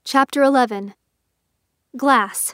Chapter 11. Glass.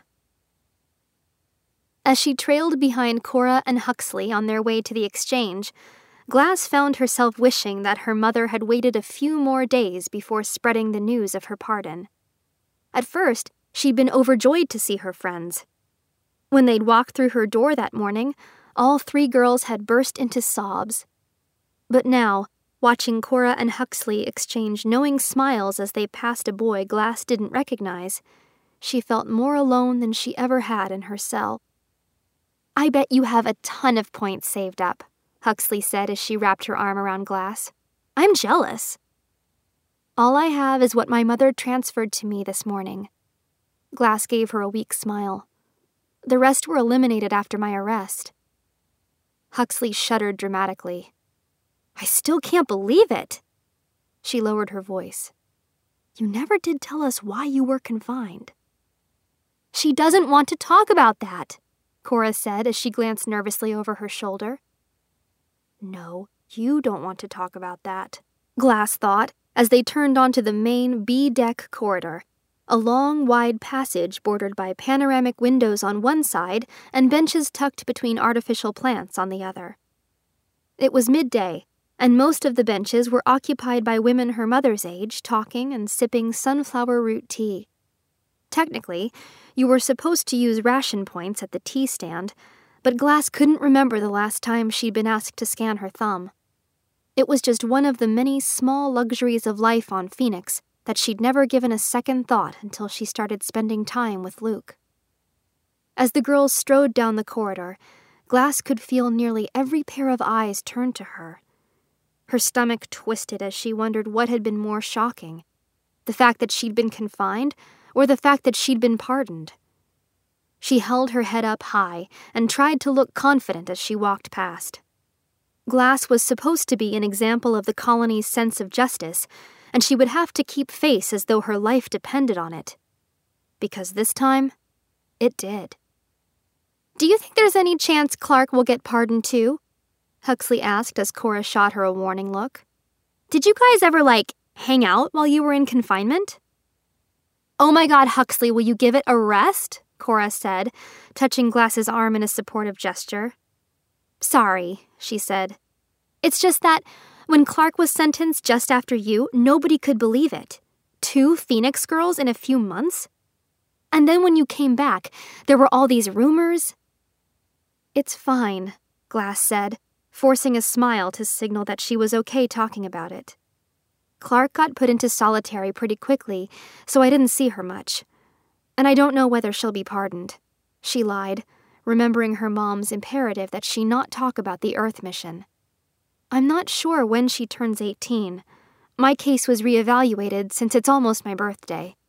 As she trailed behind Cora and Huxley on their way to the exchange, Glass found herself wishing that her mother had waited a few more days before spreading the news of her pardon. At first, she'd been overjoyed to see her friends. When they'd walked through her door that morning, all three girls had burst into sobs. But now, watching Cora and Huxley exchange knowing smiles as they passed a boy Glass didn't recognize, she felt more alone than she ever had in her cell. "I bet you have a ton of points saved up," Huxley said as she wrapped her arm around Glass. "I'm jealous." "All I have is what my mother transferred to me this morning." Glass gave her a weak smile. "The rest were eliminated after my arrest." Huxley shuddered dramatically. "I still can't believe it." She lowered her voice. "You never did tell us why you were confined." "She doesn't want to talk about that," Cora said as she glanced nervously over her shoulder. "No, you don't want to talk about that," Glass thought as they turned onto the main B-deck corridor, a long, wide passage bordered by panoramic windows on one side and benches tucked between artificial plants on the other. It was midday, and most of the benches were occupied by women her mother's age talking and sipping sunflower root tea. Technically, you were supposed to use ration points at the tea stand, but Glass couldn't remember the last time she'd been asked to scan her thumb. It was just one of the many small luxuries of life on Phoenix that she'd never given a second thought until she started spending time with Luke. As the girls strode down the corridor, Glass could feel nearly every pair of eyes turned to her. Her stomach twisted as she wondered what had been more shocking, the fact that she'd been confined or the fact that she'd been pardoned. She held her head up high and tried to look confident as she walked past. Glass was supposed to be an example of the colony's sense of justice, and she would have to keep face as though her life depended on it. Because this time, it did. "Do you think there's any chance Clark will get pardoned too?" Huxley asked as Cora shot her a warning look. "Did you guys ever, hang out while you were in confinement?" "Oh my God, Huxley, will you give it a rest?" Cora said, touching Glass's arm in a supportive gesture. "Sorry," she said. "It's just that when Clark was sentenced just after you, nobody could believe it. 2 Phoenix girls in a few months? And then when you came back, there were all these rumors." "It's fine," Glass said, forcing a smile to signal that she was okay talking about it. "Clark got put into solitary pretty quickly, so I didn't see her much. And I don't know whether she'll be pardoned." She lied, remembering her mom's imperative that she not talk about the Earth mission. "I'm not sure when she turns 18. My case was reevaluated since it's almost my birthday."